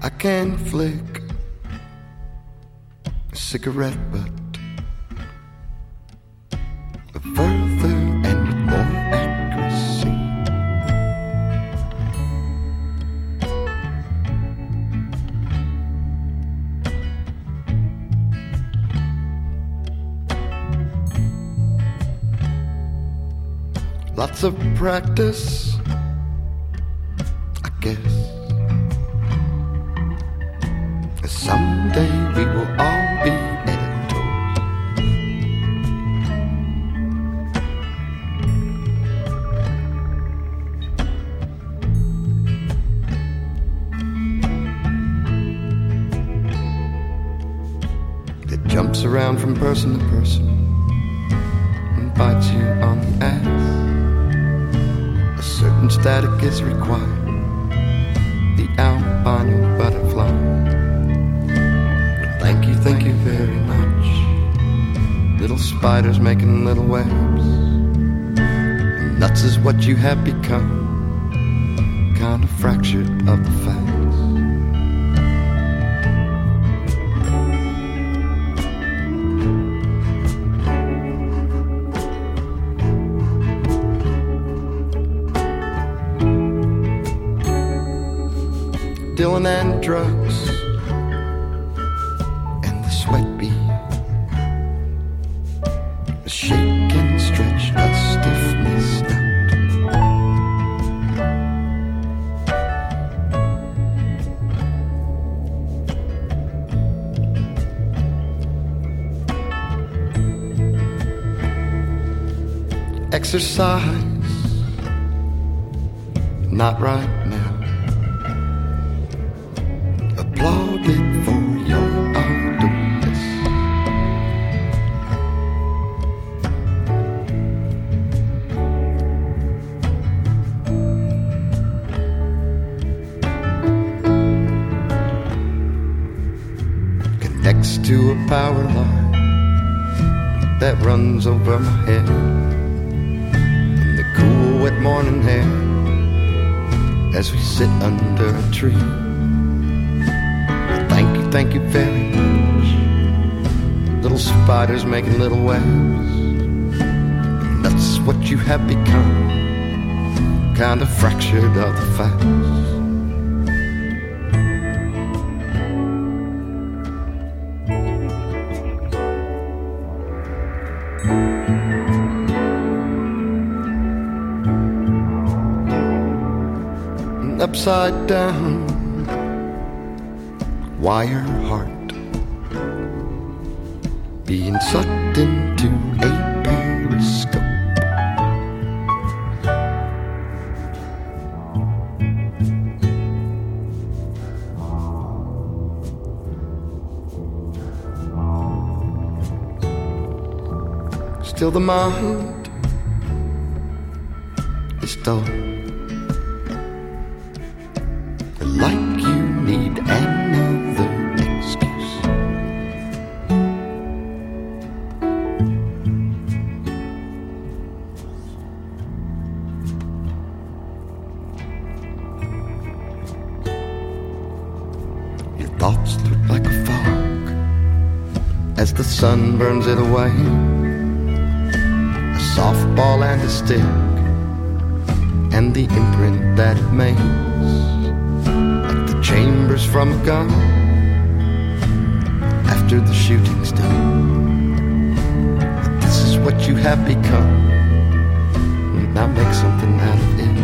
I can flick a cigarette butt further and with more accuracy. Lots of practice, I guess. Someday we will all be editors. It jumps around from person to person and bites you on the ass. A certain static is required, the albino butterfly. Thank you very much. Little spiders making little webs. Nuts is what you have become, kind of fractured of the facts. Dylan and drugs, sweat bee, a shake and stretch, a stiffness out. Exercise, not right now. Applauded for your arduous. Connects to a power line that runs over my head in the cool wet morning air as we sit under a tree. Thank you very much. Little spiders making little webs. That's what you have become, kind of fractured of the facts. Upside down wire heart being sucked into a periscope. Still the mind is dull, like you need another excuse. Your thoughts look like a fog as the sun burns it away. A softball and a stick and the imprint that it makes, chambers from a gun after the shooting's done. But this is what you have become. Now make something out of it.